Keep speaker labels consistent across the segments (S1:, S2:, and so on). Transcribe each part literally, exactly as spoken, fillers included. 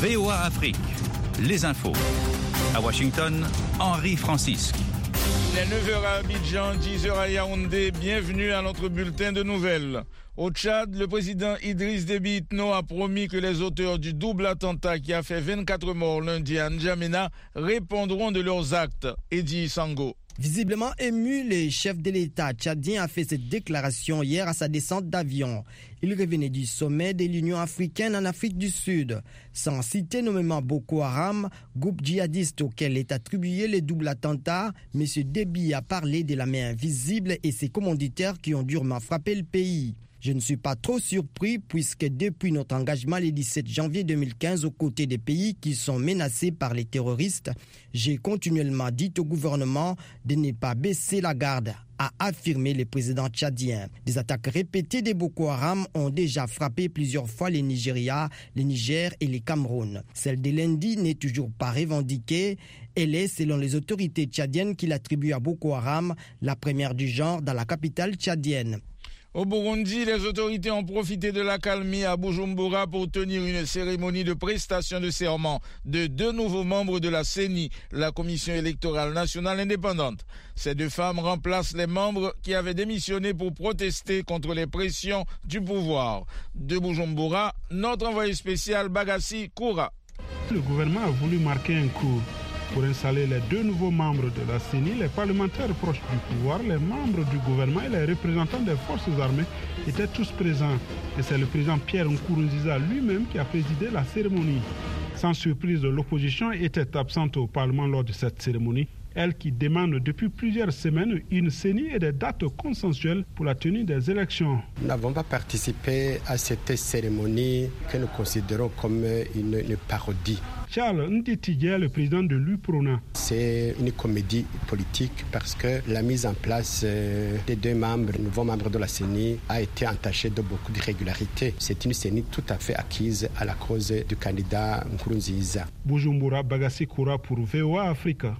S1: V O A Afrique, les infos. À Washington, Henri Francisque.
S2: Il est neuf heures à Abidjan, dix heures à Yaoundé. Bienvenue à notre bulletin de nouvelles. Au Tchad, le président Idriss Déby Itno a promis que les auteurs du double attentat qui a fait vingt-quatre morts lundi à N'Djamena répondront de leurs actes. Eddie Sango.
S3: Visiblement ému, le chef de l'État tchadien a fait cette déclaration hier à sa descente d'avion. Il revenait du sommet de l'Union africaine en Afrique du Sud. Sans citer nommément Boko Haram, groupe djihadiste auquel est attribué le double attentat, M. Déby a parlé de la main invisible et ses commanditaires qui ont durement frappé le pays. Je ne suis pas trop surpris puisque depuis notre engagement le dix-sept janvier deux mille quinze aux côtés des pays qui sont menacés par les terroristes, j'ai continuellement dit au gouvernement de ne pas baisser la garde, a affirmé le président tchadien. Des attaques répétées de Boko Haram ont déjà frappé plusieurs fois le Nigeria, le Niger et le Cameroun. Celle de lundi n'est toujours pas revendiquée. Elle est, selon les autorités tchadiennes qui l'attribuent à Boko Haram, la première du genre dans la capitale tchadienne.
S2: Au Burundi, les autorités ont profité de l'accalmie à Bujumbura pour tenir une cérémonie de prestation de serment de deux nouveaux membres de la C E N I, la Commission électorale nationale indépendante. Ces deux femmes remplacent les membres qui avaient démissionné pour protester contre les pressions du pouvoir. De Bujumbura, notre envoyé spécial Bagassi Koura.
S4: Le gouvernement a voulu marquer un coup pour installer les deux nouveaux membres de la C E N I. Les parlementaires proches du pouvoir, les membres du gouvernement et les représentants des forces armées étaient tous présents. Et c'est le président Pierre Nkurunziza lui-même qui a présidé la cérémonie. Sans surprise, l'opposition était absente au Parlement lors de cette cérémonie. Elle qui demande depuis plusieurs semaines une C E N I et des dates consensuelles pour la tenue des élections.
S5: Nous n'avons pas participé à cette cérémonie que nous considérons comme une, une parodie.
S4: Charles Nditidia, le président de l'U P R O N A.
S5: C'est une comédie politique parce que la mise en place des deux membres, nouveaux membres de la C E N I, a été entachée de beaucoup d'irrégularités. C'est une C E N I tout à fait acquise à la cause du candidat Nkurunziza.
S4: Bujumbura, Bagassi Koura pour V O A Africa.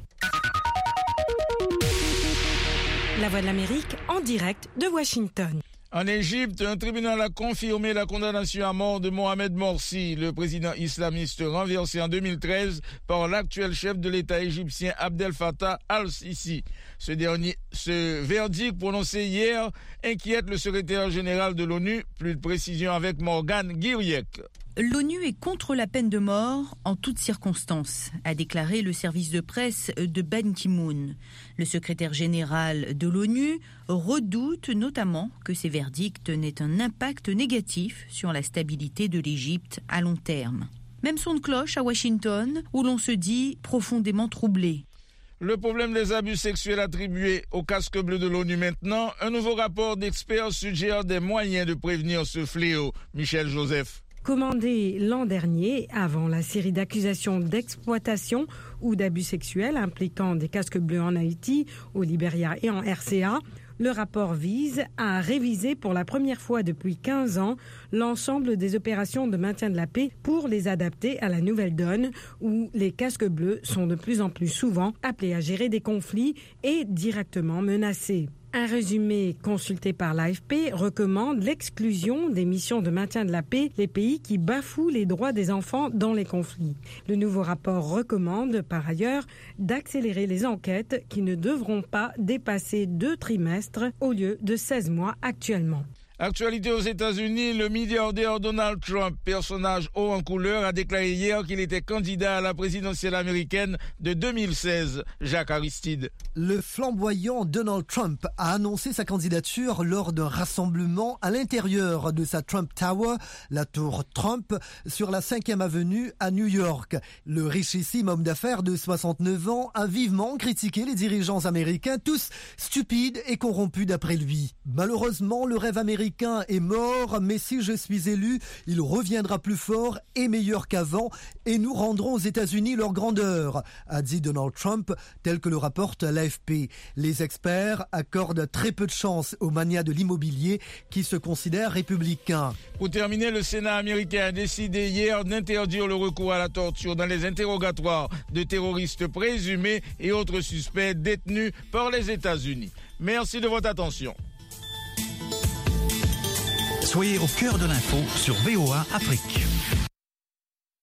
S6: La Voix de l'Amérique en direct de Washington.
S2: En Égypte, un tribunal a confirmé la condamnation à mort de Mohamed Morsi, le président islamiste renversé en deux mille treize par l'actuel chef de l'État égyptien Abdel Fattah al-Sisi. Ce dernier, ce verdict prononcé hier inquiète le secrétaire général de l'ONU, plus de précision avec Morgan Guiriec.
S7: L'ONU est contre la peine de mort en toutes circonstances, a déclaré le service de presse de Ban Ki-moon. Le secrétaire général de l'ONU redoute notamment que ces verdicts n'aient un impact négatif sur la stabilité de l'Égypte à long terme. Même son de cloche à Washington, où l'on se dit profondément troublé.
S2: Le problème des abus sexuels attribués au casque bleu de l'ONU maintenant, un nouveau rapport d'experts suggère des moyens de prévenir ce fléau. Michel Joseph.
S6: Commandé l'an dernier, avant la série d'accusations d'exploitation ou d'abus sexuels impliquant des casques bleus en Haïti, au Libéria et en R C A, le rapport vise à réviser pour la première fois depuis quinze ans l'ensemble des opérations de maintien de la paix pour les adapter à la nouvelle donne où les casques bleus sont de plus en plus souvent appelés à gérer des conflits et directement menacés. Un résumé consulté par l'A F P recommande l'exclusion des missions de maintien de la paix des pays qui bafouent les droits des enfants dans les conflits. Le nouveau rapport recommande par ailleurs d'accélérer les enquêtes qui ne devront pas dépasser deux trimestres au lieu de seize mois actuellement.
S2: Actualité aux États-Unis, le milliardaire Donald Trump, personnage haut en couleur, a déclaré hier qu'il était candidat à la présidentielle américaine de deux mille seize. Jacques Aristide.
S8: Le flamboyant Donald Trump a annoncé sa candidature lors d'un rassemblement à l'intérieur de sa Trump Tower, la tour Trump, sur la cinquième avenue à New York. Le richissime homme d'affaires de soixante-neuf ans a vivement critiqué les dirigeants américains, tous stupides et corrompus d'après lui. Malheureusement, le rêve américain est mort, mais si je suis élu, il reviendra plus fort et meilleur qu'avant et nous rendrons aux États-Unis leur grandeur, a dit Donald Trump, tel que le rapporte l'A F P. Les experts accordent très peu de chance aux manias de l'immobilier qui se considèrent républicains.
S2: Pour terminer, le Sénat américain a décidé hier d'interdire le recours à la torture dans les interrogatoires de terroristes présumés et autres suspects détenus par les États-Unis. Merci de votre attention.
S1: Soyez au cœur de l'info sur V O A Afrique.